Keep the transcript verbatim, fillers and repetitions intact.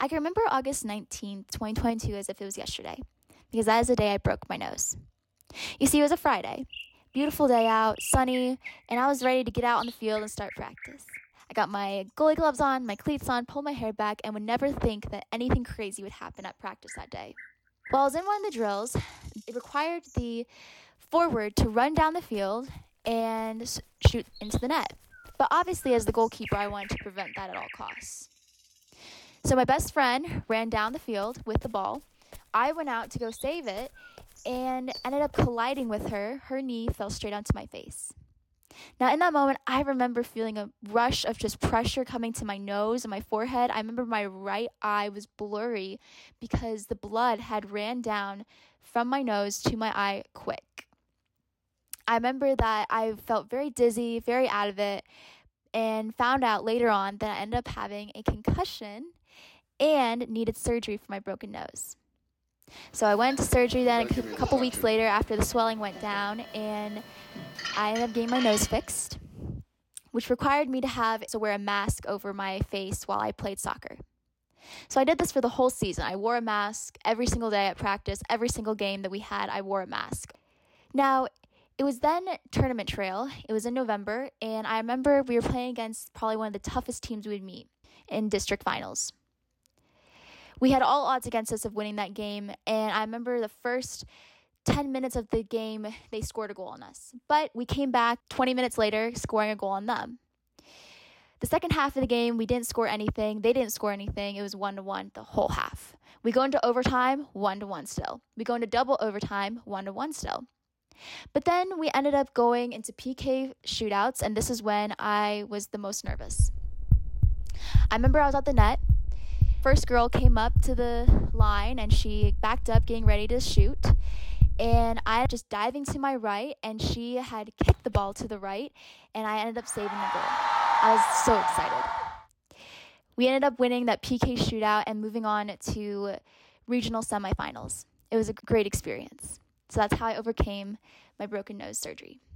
I can remember August nineteenth, twenty twenty-two as if it was yesterday, because that is the day I broke my nose. You see, it was a Friday. Beautiful day out, sunny, and I was ready to get out on the field and start practice. I got my goalie gloves on, my cleats on, pulled my hair back, and would never think that anything crazy would happen at practice that day. While I was in one of the drills, it required the forward to run down the field and shoot into the net. But obviously, as the goalkeeper, I wanted to prevent that at all costs. So my best friend ran down the field with the ball. I went out to go save it and ended up colliding with her. Her knee fell straight onto my face. Now, in that moment, I remember feeling a rush of just pressure coming to my nose and my forehead. I remember my right eye was blurry because the blood had ran down from my nose to my eye quick. I remember that I felt very dizzy, very out of it, and found out later on that I ended up having a concussion and needed surgery for my broken nose. So I went to surgery then a couple weeks later after the swelling went down, and I ended up getting my nose fixed, which required me to have to wear a mask over my face while I played soccer. So I did this for the whole season. I wore a mask every single day at practice. Every single game that we had, I wore a mask. Now, it was then tournament trail. It was in November, and I remember we were playing against probably one of the toughest teams we would meet in district finals. We had all odds against us of winning that game, and I remember the first ten minutes of the game, they scored a goal on us. But we came back twenty minutes later, scoring a goal on them. The second half of the game, we didn't score anything. They didn't score anything. It was one to one the whole half. We go into overtime, one to one still. We go into double overtime, one to one still. But then we ended up going into P K shootouts, and this is when I was the most nervous. I remember I was at the net. First girl came up to the line, and she backed up, getting ready to shoot. And I just diving to my right, and she had kicked the ball to the right, and I ended up saving the goal. I was so excited. We ended up winning that P K shootout and moving on to regional semifinals. It was a great experience. So that's how I overcame my broken nose surgery.